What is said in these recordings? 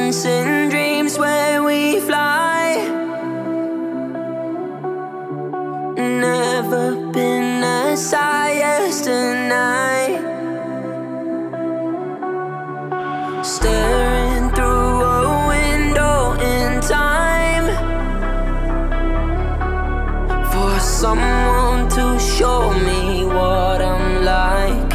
Dancing dreams where we fly. Never been as high as tonight. Staring through a window in time for someone to show me what I'm like.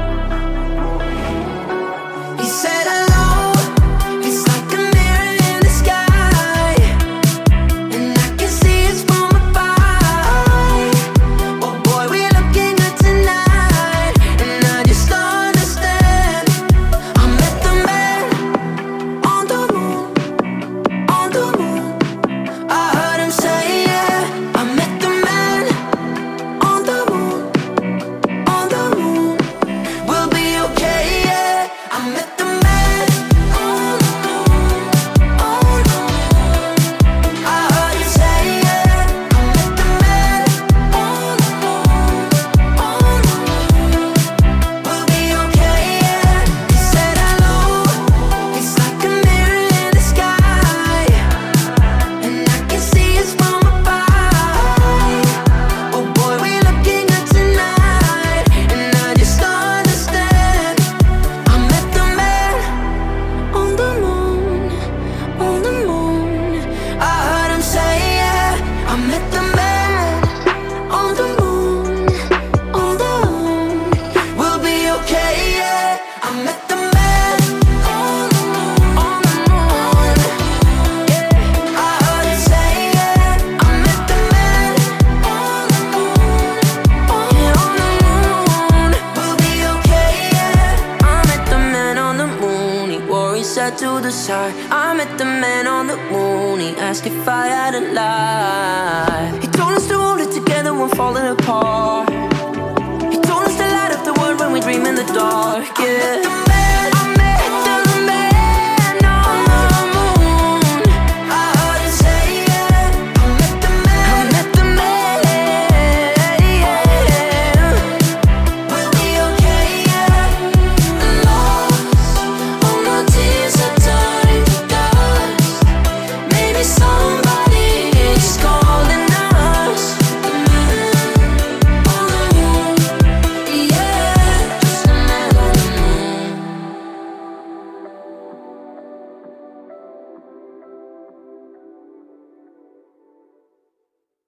He said hello, it's like a mirror in the sky, and I can see it's from above. Oh boy, we're looking good tonight, and I just don't understand. I met the man on the moon, on the moon. I heard him say yeah. I met the man on the moon, on the moon. We'll be okay, yeah. I met the man on the moon, on the moon. I heard you say yeah. I met the man on the moon, on the moon. We'll be okay, yeah. He said hello, it's like a mirror in the sky, and I can see it's from above. Oh boy, we looking good tonight, and I just don't understand. I met the man on the moon, on the moon. I heard him say yeah. I met the man on the moon, on the moon. We'll be okay, yeah. I met the man on the moon, on the moon. Yeah, I heard him say yeah. I met the man on the moon, on the moon. We'll be okay, yeah. I met the man on the moon. He wore his hat to the side. I met the man on the moon. He asked if I had a life. He told